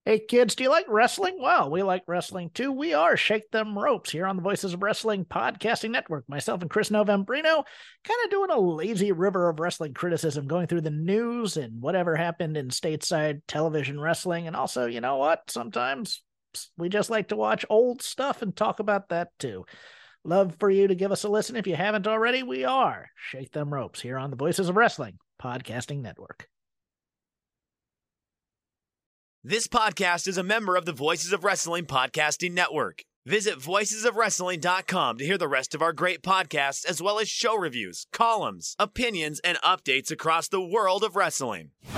Hey kids, do you like wrestling? Well, we like wrestling too. We are Shake Them Ropes here on the Voices of Wrestling Podcasting Network. Myself and Chris Novembrino kind of doing a lazy river of wrestling criticism, going through the news and whatever happened in stateside television wrestling. And also, you know what? Sometimes we just like to watch old stuff and talk about that too. Love for you to give us a listen. If you haven't already, we are Shake Them Ropes here on the Voices of Wrestling Podcasting Network. This podcast is a member of the Voices of Wrestling Podcasting Network. Visit voicesofwrestling.com to hear the rest of our great podcasts, as well as show reviews, columns, opinions, and updates across the world of wrestling. It's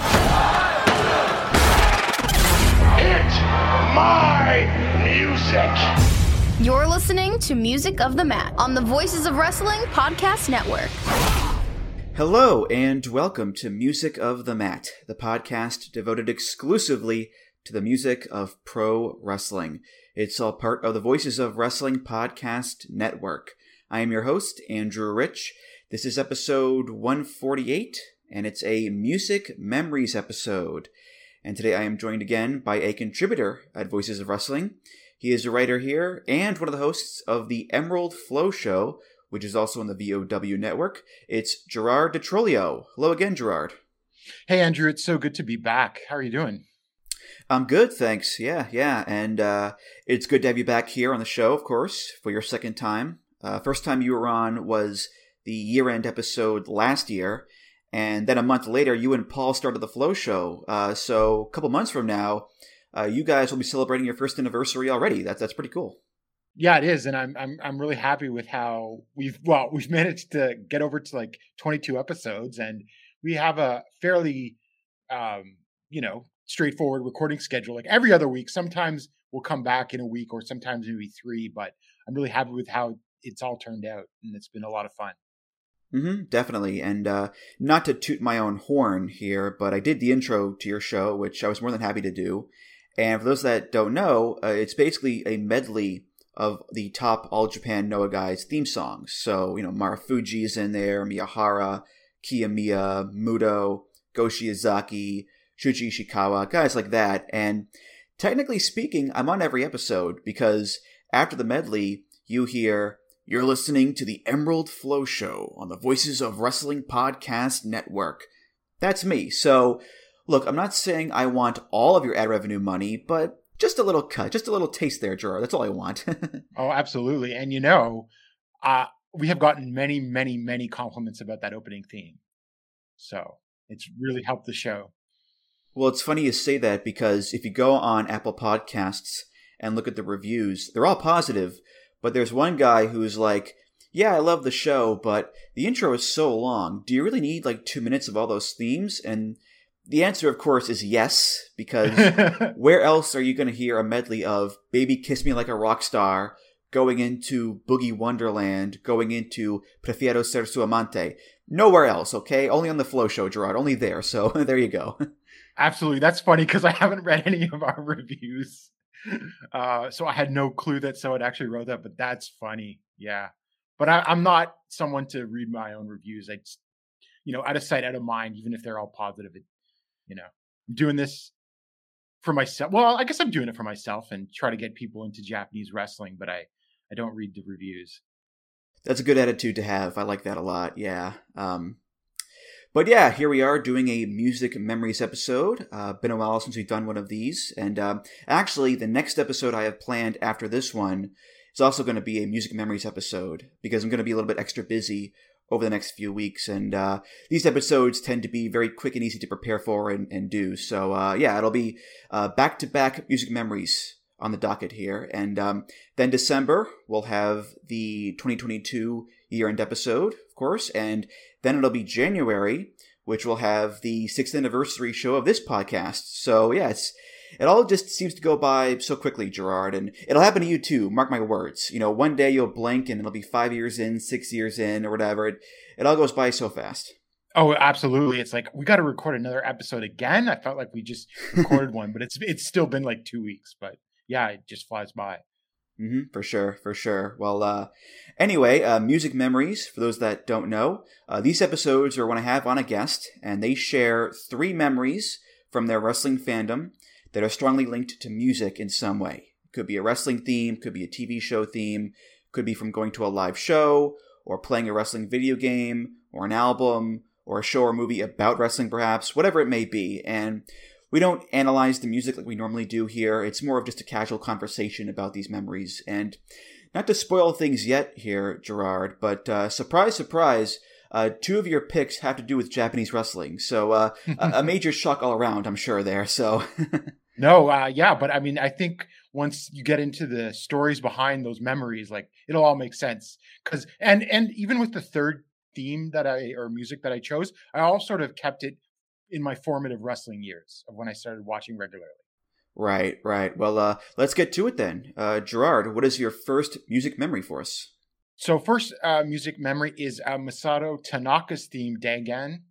my music. You're listening to Music of the Mat on the Voices of Wrestling Podcast Network. Hello, and welcome to Music of the Mat, the podcast devoted exclusively to the music of pro wrestling. It's all part of the Voices of Wrestling Podcast Network. I am your host, Andrew Rich. This is episode 148, and it's a Music Memories episode. And today I am joined again by a contributor at Voices of Wrestling. He is a writer here and one of the hosts of the Emerald Flow Show, which is also on the VOW network. It's Gerard DiTrolio. Hello again, Gerard. Hey, Andrew. It's so good to be back. How are you doing? I'm good, thanks. Yeah. And it's good to have you back here on the show, of course, for your second time. First time you were on was the year-end episode last year. And then a month later, you and Paul started the Flow Show. So a couple months from now, you guys will be celebrating your first anniversary already. That's pretty cool. Yeah, it is, and I'm really happy with how we've managed to get over to like 22 episodes, and we have a fairly straightforward recording schedule. Like every other week, sometimes we'll come back in a week, or sometimes maybe three. But I'm really happy with how it's all turned out, and it's been a lot of fun. Definitely, and not to toot my own horn here, but I did the intro to your show, which I was more than happy to do. And for those that don't know, it's basically a medley of the top All Japan Noah guys theme songs. So, Marufuji is in there, Miyahara, Kiyomiya, Muto, Go Shiozaki, Shuji Ishikawa, guys like that. And technically speaking, I'm on every episode because after the medley, you hear, "You're listening to the Emerald Flow Show on the Voices of Wrestling Podcast Network." That's me. So, look, I'm not saying I want all of your ad revenue money, but just a little cut, just a little taste there, Gerard. That's all I want. Oh, absolutely. And we have gotten many, many, many compliments about that opening theme. So it's really helped the show. Well, it's funny you say that because if you go on Apple Podcasts and look at the reviews, they're all positive. But there's one guy who's like, "Yeah, I love the show, but the intro is so long. Do you really need like 2 minutes of all those themes?" And the answer, of course, is yes, because where else are you going to hear a medley of Baby Kiss Me Like a Rock Star, going into Boogie Wonderland, going into Prefiero Ser Su Amante? Nowhere else, okay? Only on the Flow Show, Gerard. Only there. So there you go. Absolutely. That's funny because I haven't read any of our reviews. So I had no clue that someone actually wrote that, but that's funny. Yeah. But I'm not someone to read my own reviews. I just, out of sight, out of mind, even if they're all positive. I'm doing this for myself. Well, I guess I'm doing it for myself and try to get people into Japanese wrestling, but I don't read the reviews. That's a good attitude to have. I like that a lot. Yeah. But yeah, here we are doing a Music Memories episode. Been a while since we've done one of these. And actually, the next episode I have planned after this one is also going to be a Music Memories episode because I'm going to be a little bit extra busy over the next few weeks. And these episodes tend to be very quick and easy to prepare for and do. So it'll be back-to-back Music Memories on the docket here. And then December, we'll have the 2022 year-end episode, of course. And then it'll be January, which will have the 6th anniversary show of this podcast. So yeah, it all just seems to go by so quickly, Gerard, and it'll happen to you too, mark my words. One day you'll blink and it'll be 5 years in, 6 years in, or whatever. It all goes by so fast. Oh, absolutely. It's like, we got to record another episode again. I felt like we just recorded one, but it's still been like 2 weeks. But yeah, it just flies by. For sure. Well, anyway, Music Memories, for those that don't know, these episodes are when I have on a guest, and they share 3 memories from their wrestling fandom that are strongly linked to music in some way. Could be a wrestling theme, could be a TV show theme, could be from going to a live show, or playing a wrestling video game, or an album, or a show or movie about wrestling perhaps, whatever it may be. And we don't analyze the music like we normally do here. It's more of just a casual conversation about these memories. And not to spoil things yet here, Gerard, but surprise, surprise, 2 of your picks have to do with Japanese wrestling. So a major shock all around, I'm sure there. So No, yeah, but I mean, I think once you get into the stories behind those memories, like it'll all make sense. Because and even with the third theme music that I chose, I all sort of kept it in my formative wrestling years of when I started watching regularly. Right. Well, let's get to it then. Gerard, what is your first music memory for us? So first music memory is Masato Tanaka's theme, Dangan.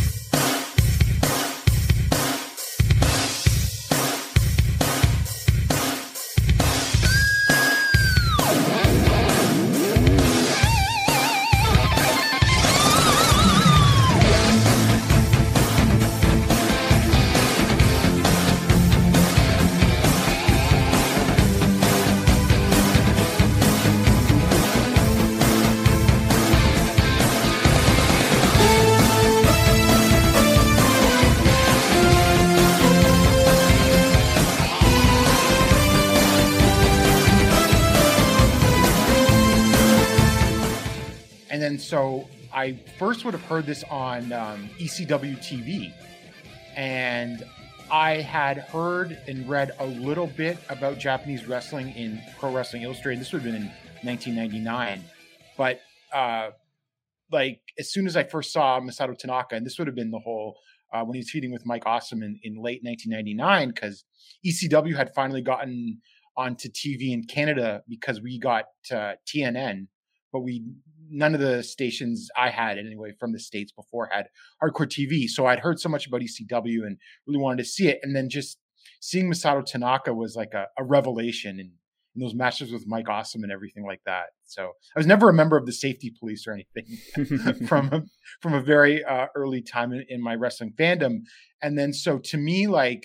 And then so I first would have heard this on ECW TV, and I had heard and read a little bit about Japanese wrestling in Pro Wrestling Illustrated. This would have been in 1999, but like as soon as I first saw Masato Tanaka, and this would have been the whole when he was feuding with Mike Awesome in late 1999, because ECW had finally gotten onto TV in Canada because we got TNN, but none of the stations I had anyway from the States before had hardcore TV. So I'd heard so much about ECW and really wanted to see it. And then just seeing Masato Tanaka was like a revelation in those matches with Mike Awesome and everything like that. So I was never a member of the Safety Police or anything from a very early time in my wrestling fandom. And then so to me, like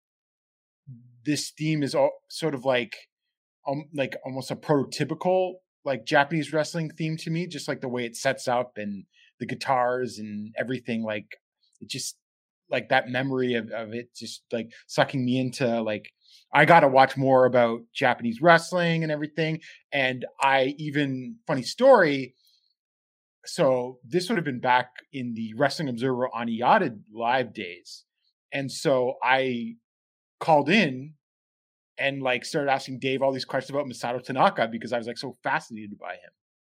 this theme is all sort of like almost a prototypical like Japanese wrestling theme to me, just like the way it sets up and the guitars and everything. Like it just like that memory of it just like sucking me into like, I got to watch more about Japanese wrestling and everything. And funny story. So this would have been back in the Wrestling Observer on IATA live days. And so I called in and like started asking Dave all these questions about Masato Tanaka because I was like so fascinated by him.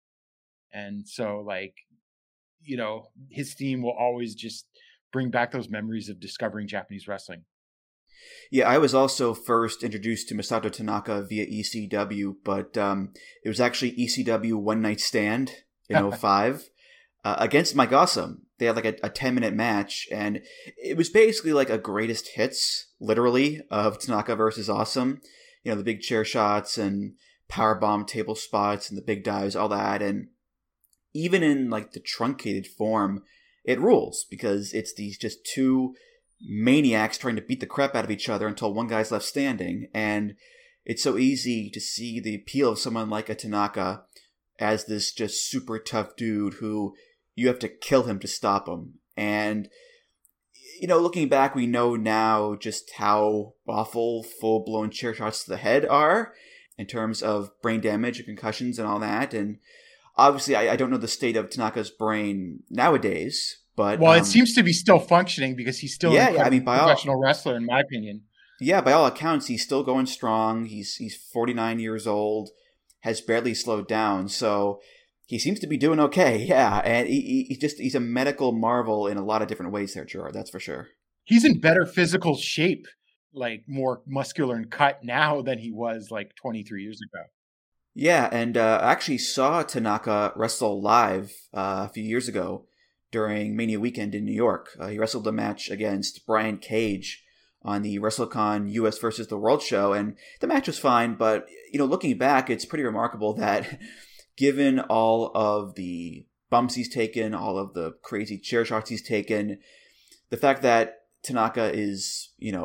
And so like, you know, his theme will always just bring back those memories of discovering Japanese wrestling. Yeah, I was also first introduced to Masato Tanaka via ECW, but it was actually ECW One Night Stand in 2005 against Mike Awesome. They had like a 10-minute match, and it was basically like a greatest hits, literally, of Tanaka versus Awesome. You know, the big chair shots and powerbomb table spots and the big dives, all that. And even in like the truncated form, it rules because it's these just two maniacs trying to beat the crap out of each other until one guy's left standing. And it's so easy to see the appeal of someone like a Tanaka as this just super tough dude who you have to kill him to stop him. And, you know, looking back, we know now just how awful full-blown chair shots to the head are in terms of brain damage and concussions and all that. And obviously, I don't know the state of Tanaka's brain nowadays, but... Well, it seems to be still functioning because he's still a professional wrestler, in my opinion. Yeah, by all accounts, he's still going strong. He's 49 years old, has barely slowed down, so he seems to be doing okay, yeah. And he's a medical marvel in a lot of different ways there, Gerard, that's for sure. He's in better physical shape, like more muscular and cut now than he was like 23 years ago. Yeah, and I actually saw Tanaka wrestle live a few years ago during Mania Weekend in New York. He wrestled a match against Brian Cage on the WrestleCon US versus the World show, and the match was fine, but, you know, looking back, it's pretty remarkable that given all of the bumps he's taken, all of the crazy chair shots he's taken, the fact that Tanaka is, you know,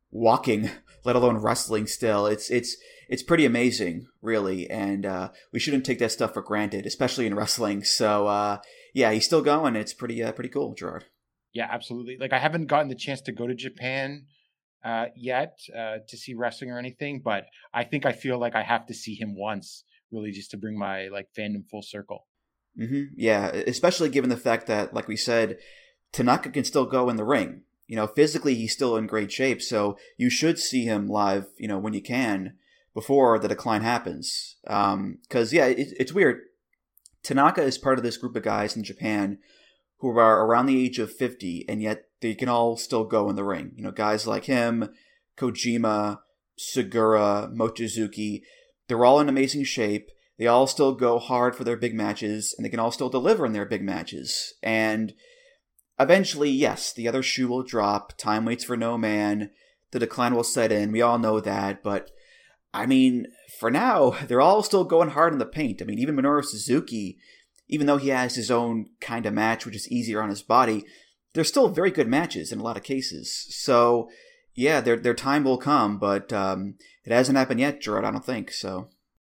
walking, let alone wrestling still. It's pretty amazing, really. And we shouldn't take that stuff for granted, especially in wrestling. So yeah, he's still going. It's pretty cool, Gerard. Yeah, absolutely. Like, I haven't gotten the chance to go to Japan yet to see wrestling or anything, but I think I feel like I have to see him once, really, just to bring my like fandom full circle. Mm-hmm. Yeah, especially given the fact that, like we said, Tanaka can still go in the ring. You know, physically he's still in great shape, so you should see him live, you know, when you can, before the decline happens. Because yeah, it's weird. Tanaka is part of this group of guys in Japan who are around the age of 50, and yet they can all still go in the ring. You know, guys like him, Kojima, Segura, Mochizuki, they're all in amazing shape. They all still go hard for their big matches, and they can all still deliver in their big matches. And eventually, yes, the other shoe will drop. Time waits for no man. The decline will set in. We all know that. But, I mean, for now, they're all still going hard in the paint. I mean, even Minoru Suzuki, even though he has his own kind of match, which is easier on his body, they're still very good matches in a lot of cases. So, yeah, their time will come, but it hasn't happened yet, Gerard, I don't think, so.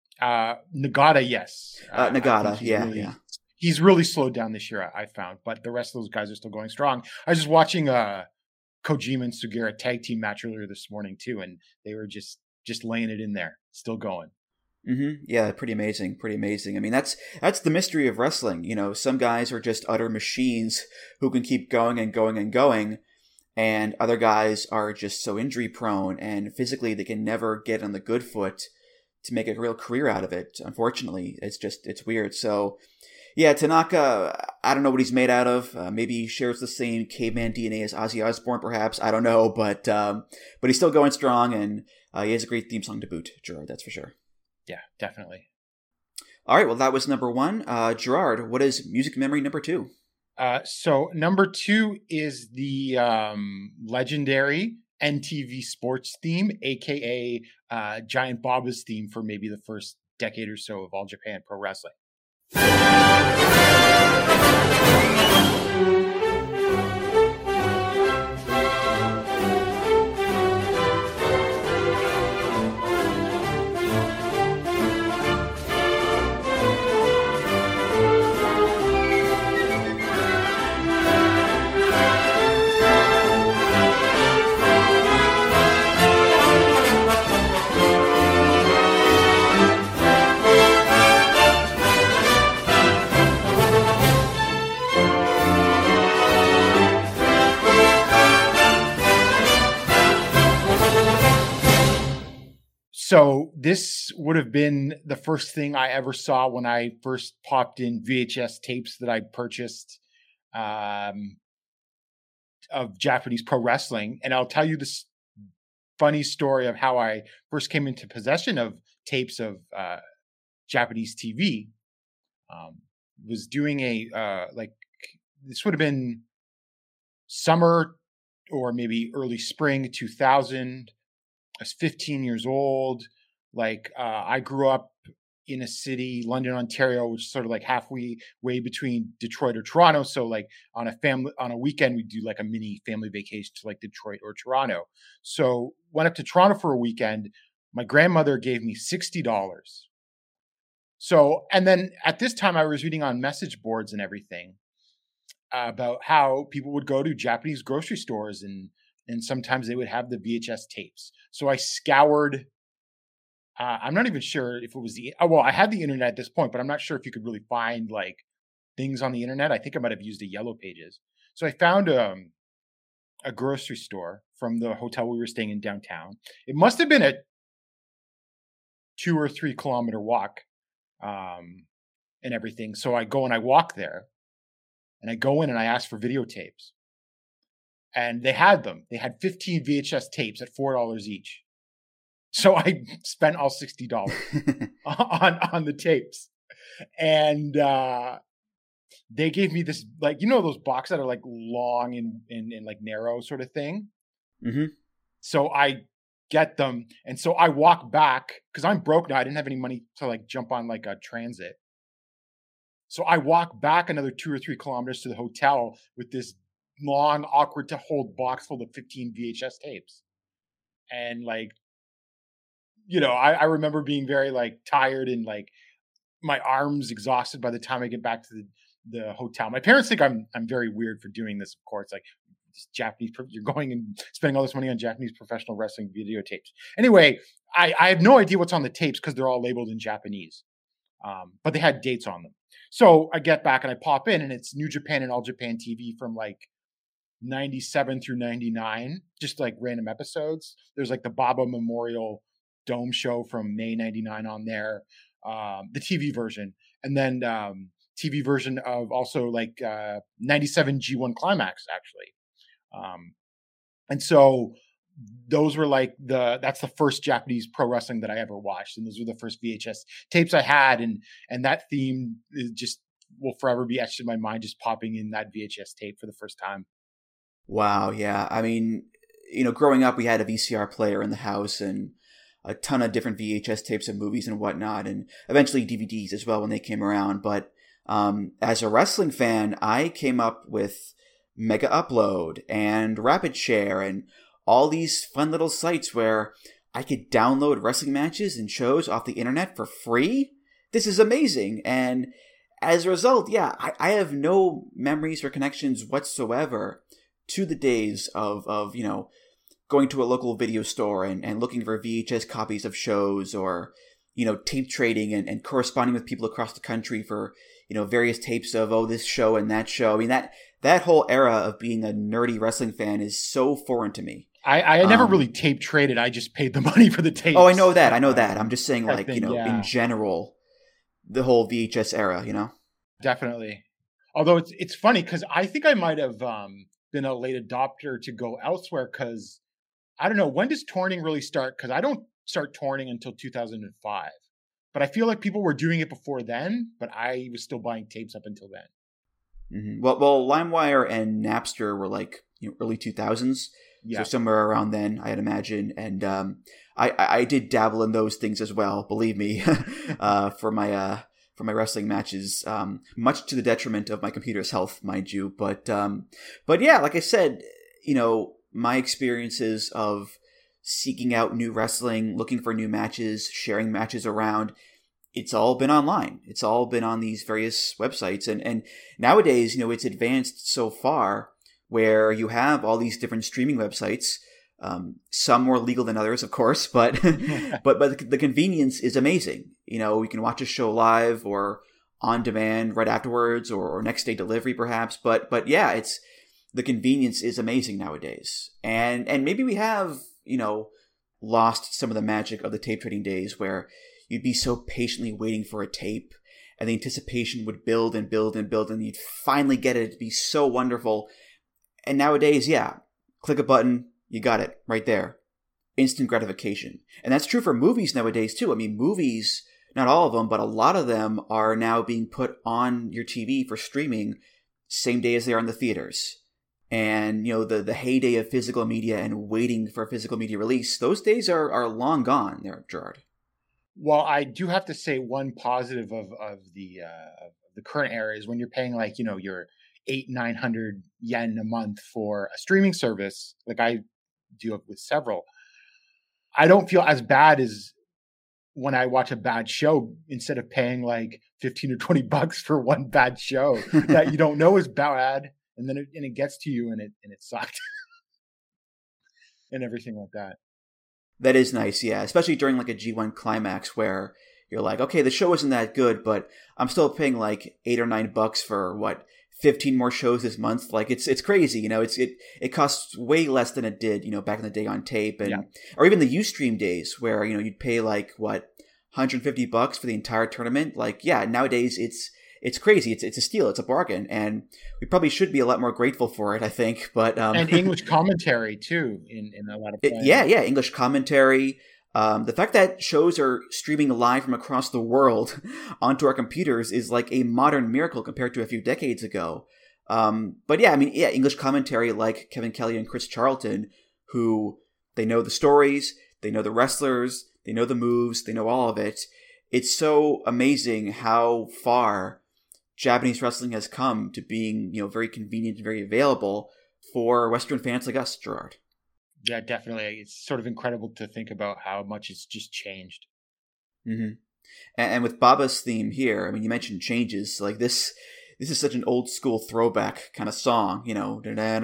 Nagata, yes. Nagata, yeah. He's really slowed down this year, I found, but the rest of those guys are still going strong. I was just watching Kojima and Sugiura tag team match earlier this morning, too, and they were just laying it in there, still going. Mm-hmm. Yeah, pretty amazing. I mean, that's the mystery of wrestling. You know, some guys are just utter machines who can keep going and going and going, and other guys are just so injury prone, and physically they can never get on the good foot to make a real career out of it. Unfortunately, it's weird. So, yeah, Tanaka, I don't know what he's made out of. Maybe he shares the same caveman DNA as Ozzy Osbourne, perhaps. I don't know, but he's still going strong, and he has a great theme song to boot, Gerard. That's for sure. Yeah, definitely. All right, well, that was number one. Gerard, what is music memory number two? So number two is the legendary NTV Sports theme, aka Giant Baba's theme for maybe the first decade or so of All Japan Pro Wrestling. So this would have been the first thing I ever saw when I first popped in VHS tapes that I purchased of Japanese pro wrestling. And I'll tell you this funny story of how I first came into possession of tapes of Japanese TV. Was doing this would have been summer or maybe early spring 2000. I was 15 years old. I grew up in a city, London, Ontario, which is sort of like halfway between Detroit or Toronto. So on a weekend, we do like a mini family vacation to like Detroit or Toronto. So went up to Toronto for a weekend. My grandmother gave me $60. So, and then at this time I was reading on message boards and everything about how people would go to Japanese grocery stores and sometimes they would have the VHS tapes. So I scoured. I'm not even sure if it was I had the internet at this point, but I'm not sure if you could really find like things on the internet. I think I might have used a Yellow Pages. So I found a grocery store from the hotel we were staying in downtown. It must have been a 2 or 3 kilometer walk and everything. So I go and I walk there and I go in and I ask for videotapes. And they had them. They had 15 VHS tapes at $4 each. So I spent all $60 on the tapes. And they gave me this, those boxes that are like long and like narrow sort of thing. Mm-hmm. So I get them. And so I walk back because I'm broke now. I didn't have any money to like jump on like a transit. So I walk back another 2 or 3 kilometers to the hotel with this long, awkward to hold box full of 15 VHS tapes. And like, I remember being very like tired and like my arms exhausted by the time I get back to the hotel. My parents think I'm very weird for doing this, of course. Like, Japanese, you're going and spending all this money on Japanese professional wrestling videotapes. Anyway, I have no idea what's on the tapes because they're all labeled in Japanese, but they had dates on them. So I get back and I pop in, and it's New Japan and All Japan TV from like 97 through 99, just like random episodes. There's like the Baba Memorial Dome show from May 99 on there, the TV version, and then TV version of also like 97 G1 Climax actually. And so those were like that's the first Japanese pro wrestling that I ever watched. And those were the first VHS tapes I had. And that theme is just will forever be etched in my mind, just popping in that VHS tape for the first time. Wow. Yeah. I mean, growing up, we had a VCR player in the house and a ton of different VHS tapes of movies and whatnot, and eventually DVDs as well when they came around. But as a wrestling fan, I came up with Mega Upload and Rapid Share and all these fun little sites where I could download wrestling matches and shows off the internet for free. This is amazing. And as a result, yeah, I have no memories or connections whatsoever to the days of going to a local video store and looking for VHS copies of shows, or tape trading and corresponding with people across the country for various tapes of this show and that show. I mean, that whole era of being a nerdy wrestling fan is so foreign to me. I never really tape traded. I just paid the money for the tapes. Oh, I know that. I'm just saying, like, in general, the whole VHS era, Definitely. Although it's funny because I think I might have been a late adopter to go elsewhere, because I don't know, when does torrenting really start? Because I don't start torrenting until 2005. But I feel like people were doing it before then, but I was still buying tapes up until then. Mm-hmm. Well, LimeWire and Napster were like early 2000s, so somewhere around then, I'd imagine. And I did dabble in those things as well, believe me, for my wrestling matches, much to the detriment of my computer's health, mind you. But yeah, like I said, my experiences of seeking out new wrestling, looking for new matches, sharing matches around, it's all been online. It's all been on these various websites. And nowadays, it's advanced so far where you have all these different streaming websites, some more legal than others, of course, but but the convenience is amazing. You can watch a show live or on demand right afterwards, or next day delivery perhaps. But yeah, the convenience is amazing nowadays. And maybe we have, lost some of the magic of the tape trading days where you'd be so patiently waiting for a tape and the anticipation would build and build and build and you'd finally get it. It'd be so wonderful. And nowadays, yeah, click a button, you got it right there. Instant gratification. And that's true for movies nowadays too. I mean, movies, not all of them, but a lot of them are now being put on your TV for streaming same day as they are in the theaters. And, the heyday of physical media and waiting for a physical media release, those days are long gone there, Gerard. Well, I do have to say one positive of the current era is when you're paying like, your 800-900 yen a month for a streaming service, like I do with several, I don't feel as bad as when I watch a bad show instead of paying like $15 or $20 for one bad show that you don't know is bad. And then it gets to you and it sucked and everything like that. That is nice, yeah. Especially during like a G1 Climax where you're like, okay, the show isn't that good, but I'm still paying like $8 or $9 for 15 more shows this month. Like it's crazy, it costs way less than it did, back in the day on tape, and or even the Ustream days where you'd pay like $150 for the entire tournament. Like, yeah, nowadays it's crazy. It's a steal. It's a bargain, and we probably should be a lot more grateful for it, I think. But and English commentary too in a lot of plans. Yeah, English commentary. The fact that shows are streaming live from across the world onto our computers is like a modern miracle compared to a few decades ago. But yeah, English commentary like Kevin Kelly and Chris Charlton, who they know the stories, they know the wrestlers, they know the moves, they know all of it. It's so amazing how far Japanese wrestling has come to being, very convenient and very available for Western fans like us, Gerard. Yeah, definitely. It's sort of incredible to think about how much it's just changed. Mm-hmm. And with Baba's theme here, I mean, you mentioned changes. Like this is such an old school throwback kind of song, you know.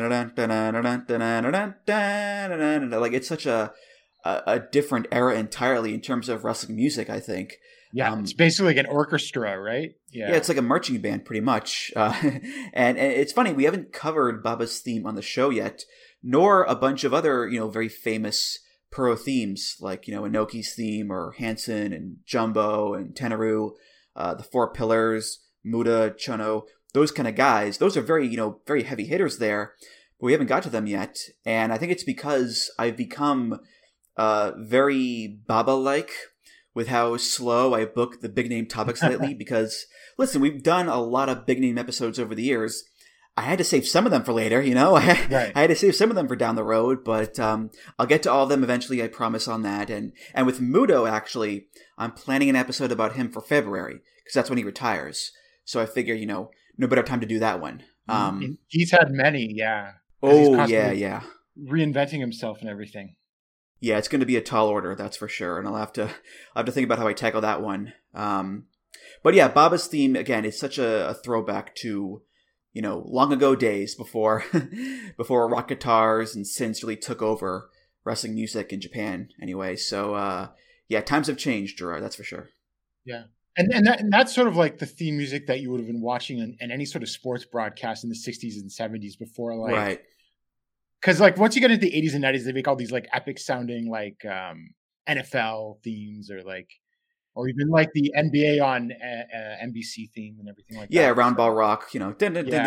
Like it's such a different era entirely in terms of wrestling music, I think. Yeah, it's basically like an orchestra, right? Yeah, it's like a marching band, pretty much. And it's funny, we haven't covered Baba's theme on the show yet, nor a bunch of other, you know, very famous Pro themes, like, you know, Inoki's theme, or Hanson and Jumbo and Tenaru, the Four Pillars, Muda, Chono, those kind of guys. Those are very, you know, very heavy hitters there, but we haven't got to them yet. And I think it's because I've become very Baba-like with how slow I book the big name topics lately. Because, listen, we've done a lot of big name episodes over the years. I had to save some of them for later, you know. I had to save some of them for down the road, but I'll get to all of them eventually. I promise on that. And with Mudo, actually, I'm planning an episode about him for February because that's when he retires. So I figure, you know, no better time to do that one. He's had many, yeah. Oh yeah, reinventing himself and everything. Yeah, it's going to be a tall order, that's for sure, and I'll have to think about how I tackle that one. But yeah, Baba's theme again is such a throwback to, you know, long ago days before rock guitars and synths really took over wrestling music in Japan. Anyway, so yeah, times have changed, Gerard. That's for sure. Yeah, and that's sort of like the theme music that you would have been watching in any sort of sports broadcast in the 60s and 70s before, like, right? Because like once you get into the 80s and 90s, they make all these like epic sounding like NFL themes, or even like the NBA on NBC theme and everything like that. Yeah, Round Ball Rock, you know,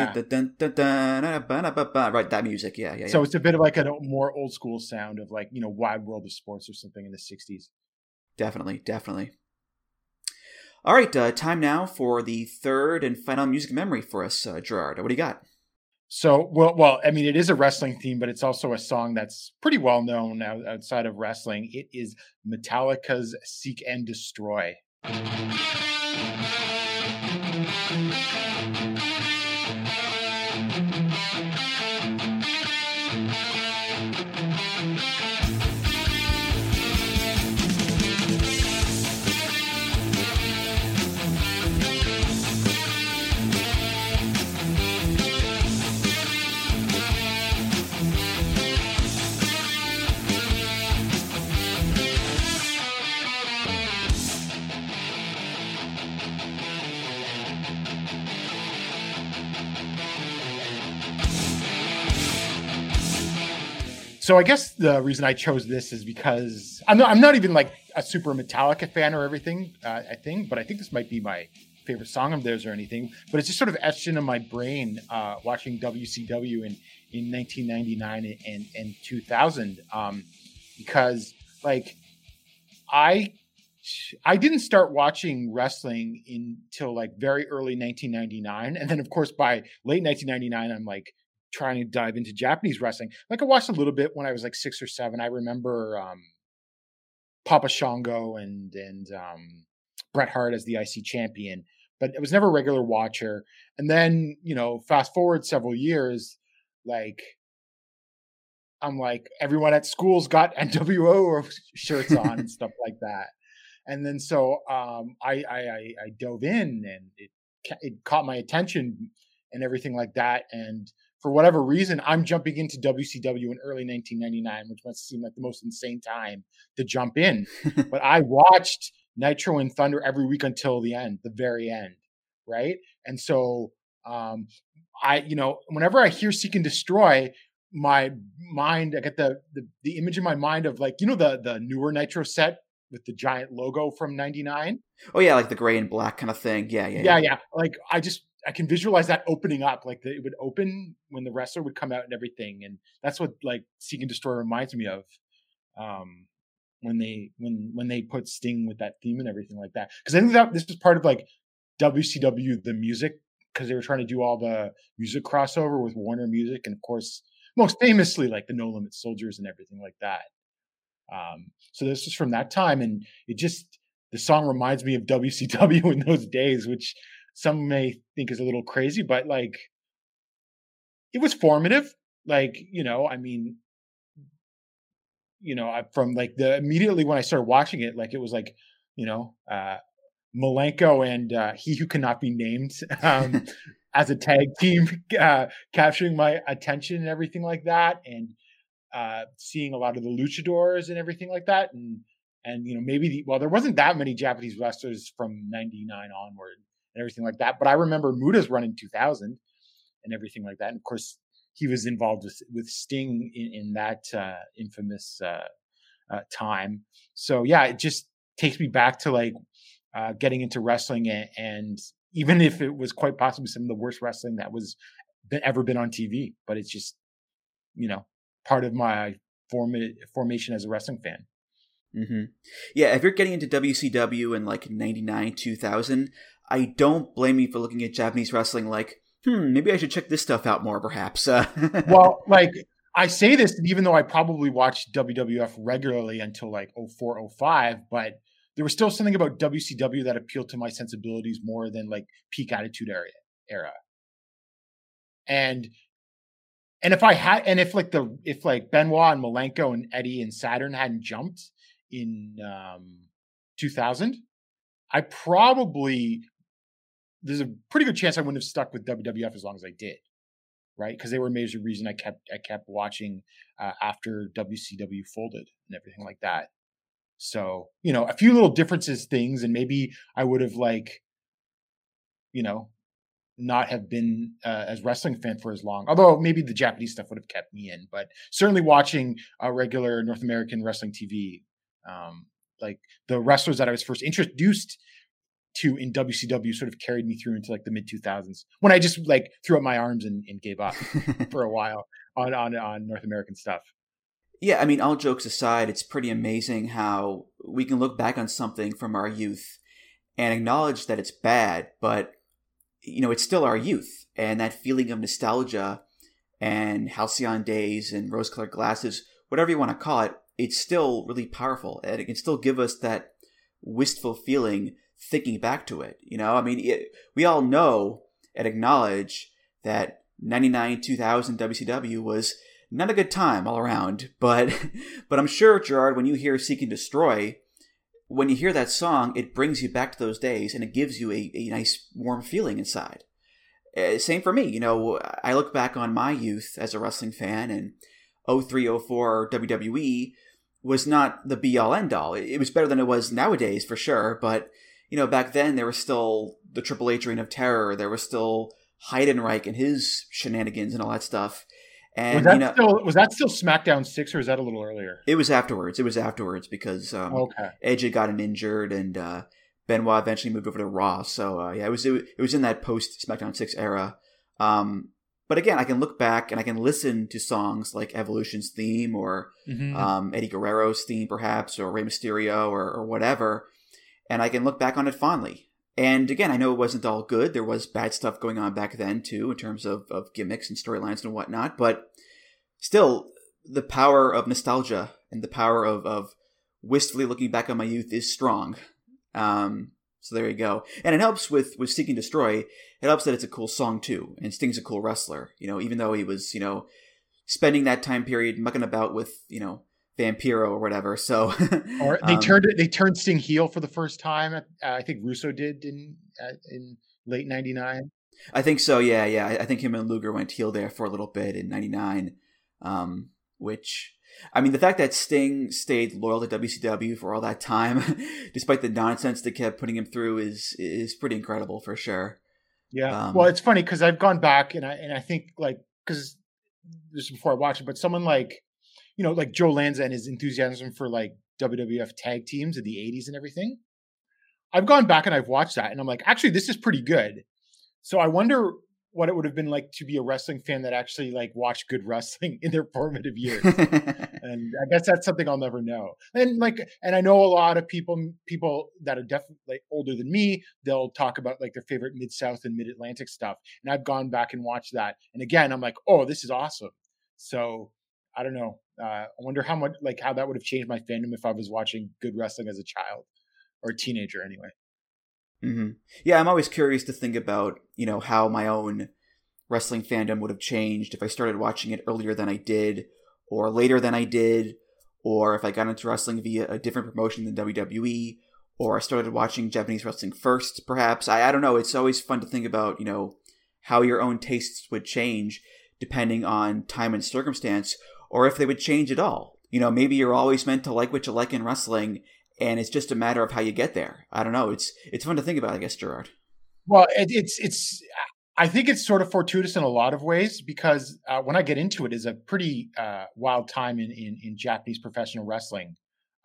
right, that music, yeah. So it's a bit of like a more old school sound of like, you know, Wide World of Sports or something in the 60s. Definitely. All right, time now for the third and final music memory for us, Gerard. What do you got? So, well, I mean, it is a wrestling theme, but it's also a song that's pretty well known outside of wrestling. It is Metallica's Seek and Destroy. So I guess the reason I chose this is because I'm not even like a super Metallica fan or everything, I think, but I think this might be my favorite song of theirs or anything. But it's just sort of etched into my brain watching WCW in 1999 and 2000, because like I didn't start watching wrestling until like very early 1999, and then of course by late 1999 I'm like trying to dive into Japanese wrestling. Like I watched a little bit when I was like 6 or 7. I remember Papa Shango and Bret Hart as the IC champion, but I was never a regular watcher. And then, you know, fast forward several years, like I'm like everyone at school's got NWO shirts on and stuff like that. And then so I dove in and it caught my attention and everything like that. And for whatever reason, I'm jumping into WCW in early 1999, which must seem like the most insane time to jump in. But I watched Nitro and Thunder every week until the end, the very end, right? And so whenever I hear Seek and Destroy, my mind, I get the image in my mind of like, you know, the newer Nitro set with the giant logo from 99. Oh yeah, like the gray and black kind of thing. Yeah. Like I can visualize that opening up, like it would open when the wrestler would come out and everything. And that's what like Seek and Destroy reminds me of when they put Sting with that theme and everything like that. Because I think that this was part of like WCW, the music, because they were trying to do all the music crossover with Warner Music. And of course, most famously, like the No Limit Soldiers and everything like that. So this is from that time. And the song reminds me of WCW in those days, which some may think is a little crazy, but like it was formative. Like, you know, I mean, from like immediately when I started watching it, like it was like, Malenko and He Who Cannot Be Named as a tag team, capturing my attention and everything like that. And seeing a lot of the luchadors and everything like that. And maybe there wasn't that many Japanese wrestlers from 99 onward and everything like that. But I remember Muda's run in 2000 and everything like that. And of course, he was involved with Sting in that infamous time. So yeah, it just takes me back to like getting into wrestling, and even if it was quite possibly some of the worst wrestling that was ever been on TV, but it's just part of my formation as a wrestling fan. Mm-hmm. Yeah, if you're getting into WCW in like 99, 2000, I don't blame you for looking at Japanese wrestling like, maybe I should check this stuff out more, perhaps. Well, like, I say this even though I probably watched WWF regularly until like 04, 05, but there was still something about WCW that appealed to my sensibilities more than like peak Attitude era. And if Benoit and Malenko and Eddie and Saturn hadn't jumped in 2000, there's a pretty good chance I wouldn't have stuck with WWF as long as I did, right? Because they were a major reason I kept watching after WCW folded and everything like that. So, a few little things, and maybe I would have not have been as wrestling fan for as long. Although maybe the Japanese stuff would have kept me in, but certainly watching regular North American wrestling TV, like the wrestlers that I was first introduced to in WCW sort of carried me through into like the mid 2000s when I just like threw up my arms and gave up for a while on North American stuff. Yeah, I mean, all jokes aside, it's pretty amazing how we can look back on something from our youth and acknowledge that it's bad, but it's still our youth, and that feeling of nostalgia and halcyon days and rose-colored glasses, whatever you want to call it, it's still really powerful, and it can still give us that wistful feeling thinking back to it. We all know and acknowledge that 99, 2000 WCW was not a good time all around, but I'm sure, Gerard, when you hear Seek and Destroy, when you hear that song, it brings you back to those days, and it gives you a nice warm feeling inside. Same for me. I look back on my youth as a wrestling fan, and 03, 04 WWE was not the be-all, end-all. It was better than it was nowadays, for sure, but back then there was still the Triple H Reign of Terror, there was still Heidenreich and his shenanigans and all that stuff. And was that still SmackDown 6, or is that a little earlier? It was afterwards because Edge had gotten injured, and Benoit eventually moved over to Raw. So it was in that post SmackDown 6 era. But again, I can look back and I can listen to songs like Evolution's theme, or Eddie Guerrero's theme, perhaps, or Rey Mysterio, or whatever, and I can look back on it fondly. And again, I know it wasn't all good. There was bad stuff going on back then, too, in terms of gimmicks and storylines and whatnot. But still, the power of nostalgia and the power of wistfully looking back on my youth is strong. So there you go. And it helps with Seek and Destroy. It helps that it's a cool song, too. And Sting's a cool wrestler. Even though he was, spending that time period mucking about with, Vampiro or whatever. So or they turned Sting heel for the first time. I think Russo did in late 99. I think so. Yeah. I think him and Luger went heel there for a little bit in 99. Which, I mean, the fact that Sting stayed loyal to WCW for all that time, despite the nonsense they kept putting him through, is pretty incredible for sure. Yeah. Well, it's funny because I've gone back and I think because this is before I watched it, but someone like Joe Lanza and his enthusiasm for like WWF tag teams in the 80s and everything. I've gone back and I've watched that and I'm like, actually, this is pretty good. So I wonder what it would have been like to be a wrestling fan that actually like watched good wrestling in their formative years. And I guess that's something I'll never know. And I know a lot of people that are definitely older than me, they'll talk about like their favorite Mid-South and Mid-Atlantic stuff. And I've gone back and watched that. And again, I'm like, oh, this is awesome. So I don't know. I wonder how that would have changed my fandom if I was watching good wrestling as a child or a teenager anyway. Mm-hmm. Yeah, I'm always curious to think about, how my own wrestling fandom would have changed if I started watching it earlier than I did, or later than I did, or if I got into wrestling via a different promotion than WWE, or I started watching Japanese wrestling first, perhaps. I don't know. It's always fun to think about, how your own tastes would change depending on time and circumstance, or if they would change at all. Maybe you're always meant to like what you like in wrestling, and it's just a matter of how you get there. I don't know. It's fun to think about, I guess, Gerard. Well, I think it's sort of fortuitous in a lot of ways, because when I get into it, is a pretty wild time in Japanese professional wrestling.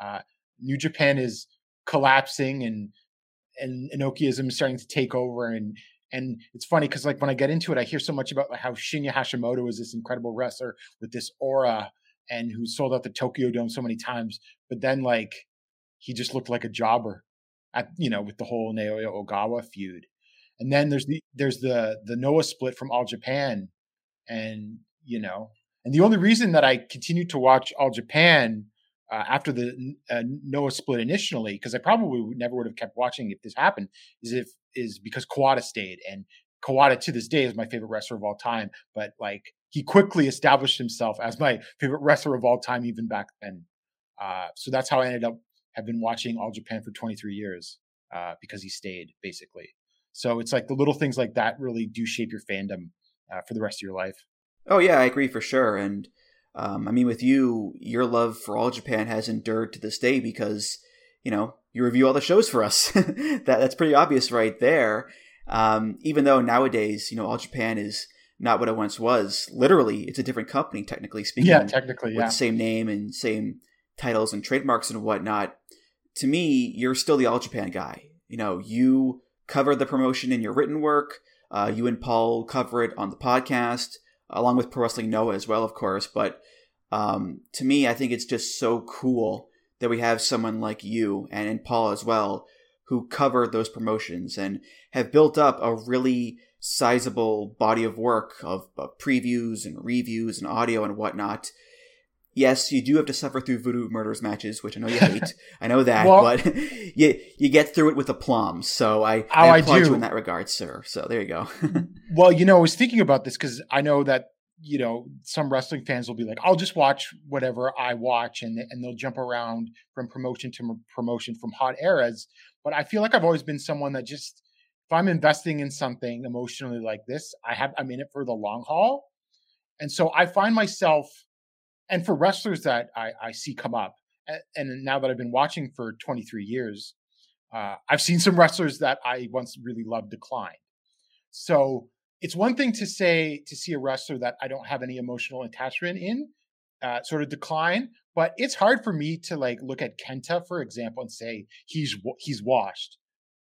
New Japan is collapsing, and Inokiism is starting to take over, and it's funny because like when I get into it, I hear so much about like how Shinya Hashimoto is this incredible wrestler with this aura, and who sold out the Tokyo Dome so many times, but then like he just looked like a jobber with the whole Naoya Ogawa feud. And then there's the Noah split from All Japan, and the only reason that I continued to watch All Japan after the Noah split initially, because I probably never would have kept watching if this happened, is because Kawada stayed, and Kawada to this day is my favorite wrestler of all time. But like he quickly established himself as my favorite wrestler of all time even back then. So that's how I have been watching All Japan for 23 years because he stayed basically. So it's like the little things like that really do shape your fandom for the rest of your life. Oh, yeah, I agree for sure. And with you, your love for All Japan has endured to this day because, you review all the shows for us. That's pretty obvious right there. Even though nowadays, All Japan is not what it once was. Literally, it's a different company, technically speaking. Yeah, technically, yeah. With the same name and same titles and trademarks and whatnot. To me, you're still the All Japan guy. You cover the promotion in your written work. You and Paul cover it on the podcast, along with Pro Wrestling Noah as well, of course. But to me, I think it's just so cool that we have someone like you and Paul as well who cover those promotions and have built up a really sizable body of work of previews and reviews and audio and whatnot. Yes, you do have to suffer through Voodoo Murders matches, which I know you hate. I know that, but you get through it with aplomb. So I applaud you in that regard, sir. So there you go. Well, I was thinking about this because I know that, some wrestling fans will be like, I'll just watch whatever I watch, and they'll jump around from promotion to promotion from hot eras. But I feel like I've always been someone that just, if I'm investing in something emotionally like this, I'm in it for the long haul. And so I find myself, and for wrestlers that I see come up, and now that I've been watching for 23 years, I've seen some wrestlers that I once really loved decline. So it's one thing to see a wrestler that I don't have any emotional attachment in sort of decline, but it's hard for me to like look at Kenta, for example, and say he's washed.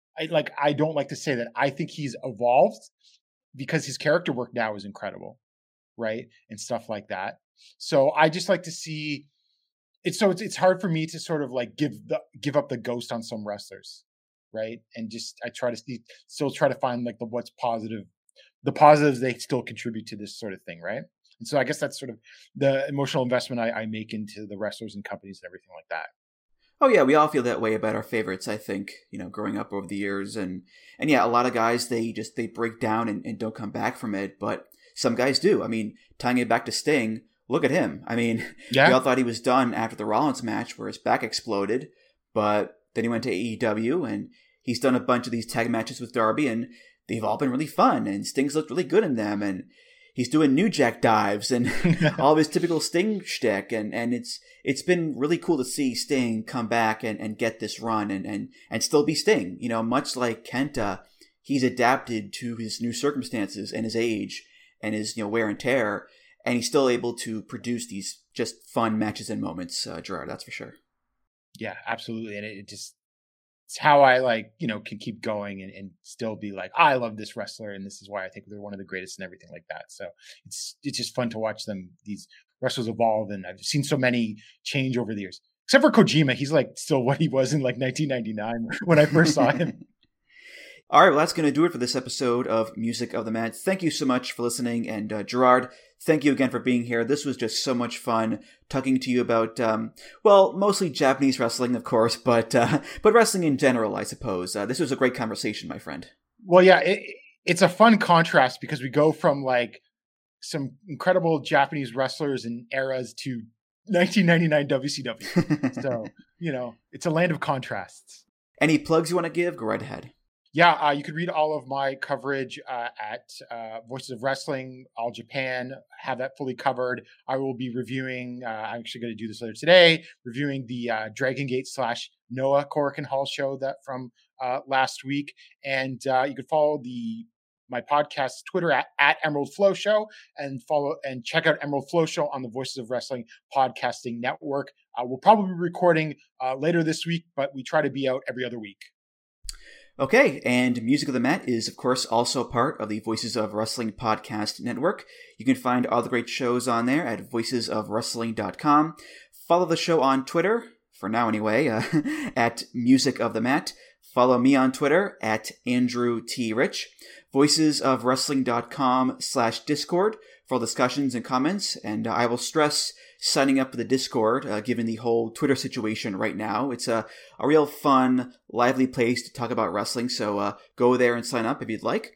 I don't like to say that. I think he's evolved because his character work now is incredible, right? And stuff like that. So I just like to see it. So it's hard for me to sort of like give up the ghost on some wrestlers, right? And just I try to still try to find like what's positive, the positives they still contribute to this sort of thing, right? And so I guess that's sort of the emotional investment I make into the wrestlers and companies and everything like that. Oh yeah, we all feel that way about our favorites, I think, growing up over the years. And yeah, a lot of guys, they break down and don't come back from it. But some guys do. Tying it back to Sting, look at him. We all thought he was done after the Rollins match where his back exploded. But then he went to AEW and he's done a bunch of these tag matches with Darby and they've all been really fun and Sting's looked really good in them. And he's doing New Jack dives and all of his typical Sting shtick. And it's been really cool to see Sting come back and get this run and still be Sting. Much like Kenta, he's adapted to his new circumstances and his age and his wear and tear. And he's still able to produce these just fun matches and moments, Gerard, that's for sure. Yeah, absolutely. And it's how I can keep going and still be like, I love this wrestler and this is why I think they're one of the greatest and everything like that. So it's just fun to watch these wrestlers evolve. And I've seen so many change over the years, except for Kojima. He's still what he was in 1999 when I first saw him. All right, well, that's going to do it for this episode of Music of the Mat. Thank you so much for listening. And Gerard, thank you again for being here. This was just so much fun talking to you about, mostly Japanese wrestling, of course, but wrestling in general, I suppose. This was a great conversation, my friend. Well, yeah, it's a fun contrast because we go from some incredible Japanese wrestlers and eras to 1999 WCW. So, it's a land of contrasts. Any plugs you want to give? Go right ahead. Yeah, you could read all of my coverage at Voices of Wrestling, All Japan, have that fully covered. I will be reviewing, I'm actually going to do this later today, reviewing the Dragon Gate / Noah Korakuen Hall show that from last week. And you could follow my podcast Twitter at Emerald Flow Show, and follow and check out Emerald Flow Show on the Voices of Wrestling Podcasting Network. We'll probably be recording later this week, but we try to be out every other week. Okay, and Music of the Mat is, of course, also part of the Voices of Wrestling Podcast Network. You can find all the great shows on there at voicesofwrestling.com. Follow the show on Twitter, for now anyway, at Music of the Mat. Follow me on Twitter at Andrew T. Rich. voicesofwrestling.com/Discord for discussions and comments. And I will stress signing up for the Discord, given the whole Twitter situation right now. It's a real fun, lively place to talk about wrestling. So go there and sign up if you'd like.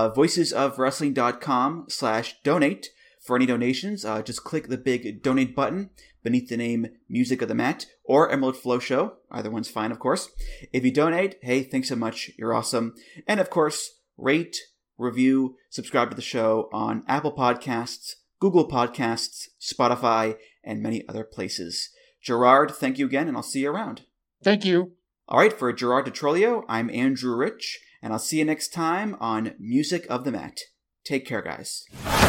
voicesofwrestling.com/donate. For any donations, just click the big donate button beneath the name Music of the Mat or Emerald Flow Show. Either one's fine, of course. If you donate, hey, thanks so much. You're awesome. And of course, rate, review, subscribe to the show on Apple Podcasts, Google Podcasts, Spotify, and many other places. Gerard, thank you again, and I'll see you around. Thank you. All right, for Gerard DiTrolio, I'm Andrew Rich, and I'll see you next time on Music of the Mat. Take care, guys.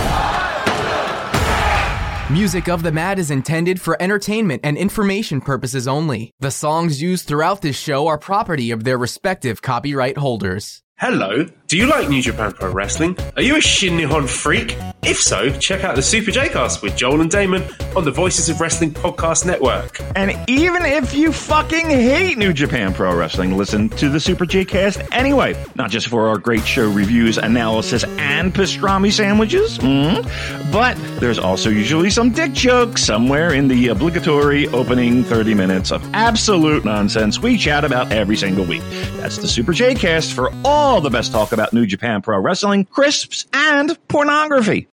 Music of the Mat is intended for entertainment and information purposes only. The songs used throughout this show are property of their respective copyright holders. Hello, do you like New Japan Pro Wrestling? Are you a Shin Nihon freak? If so, check out the Super J-Cast with Joel and Damon on the Voices of Wrestling Podcast Network. And even if you fucking hate New Japan Pro Wrestling, listen to the Super J-Cast anyway. Not just for our great show reviews, analysis, and pastrami sandwiches, but there's also usually some dick jokes somewhere in the obligatory opening 30 minutes of absolute nonsense we chat about every single week. That's the Super J-Cast for all the best talk about New Japan Pro Wrestling, crisps, and pornography.